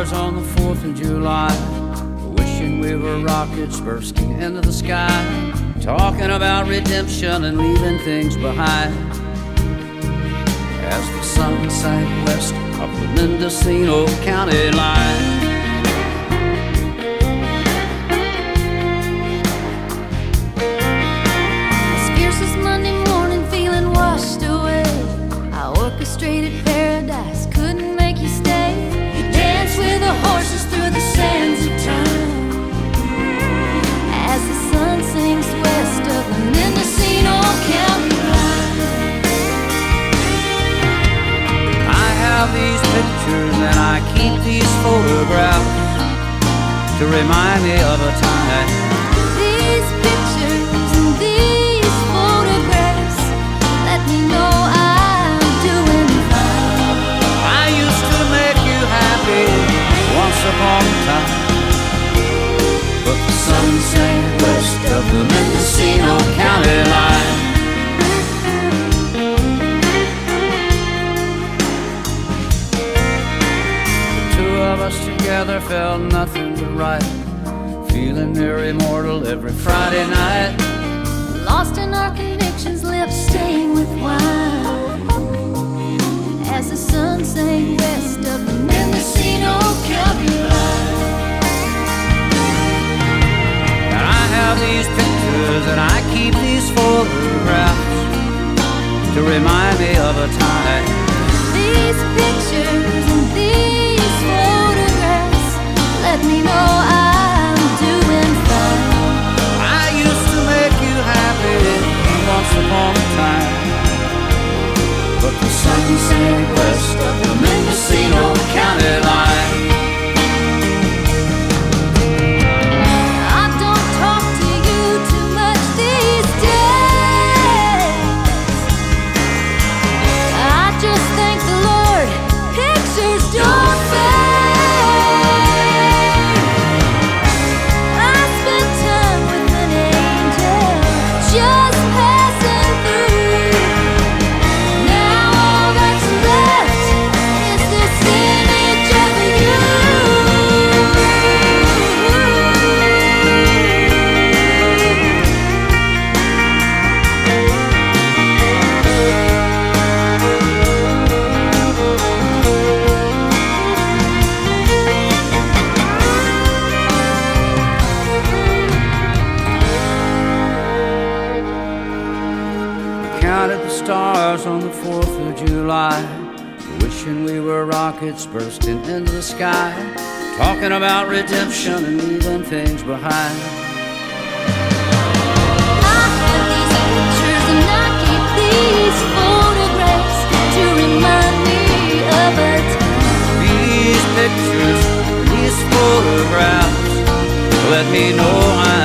stars on the 4th of July, wishing we were rockets bursting into the sky, talking about redemption and leaving things behind. As the sun sank west of the Mendocino County line, orchestrated paradise, couldn't make you stay. You danced with the horses through the sands of time, as the sun sinks west of the Mendocino County line. I have these pictures and I keep these photographs to remind me of a time. These pictures and these photographs let me know once upon a time, but the sun sank west of the Mendocino County line. The two of us together felt nothing but right, feeling near immortal every Friday night, lost in our convictions, lips stained with wine, as the sun sank west of the Mendocino County line. And I have these pictures and I keep these photographs to remind me of a time. These pictures and these photographs let me know I'm doing fine. I used to make you happy once upon a time, but the sun sank west of the Mendocino County line. I don't talk to you too much these days. I just thank the Lord, pictures don't fade. I spent time with an angel, just passing through. Now all that's left is this image of you. Counted the stars on the 4th of July, wishing we were rockets bursting into the sky, talking about redemption and leaving things behind. I have these pictures and I keep these photographs to remind me of a time. These pictures, these photographs let me know I'm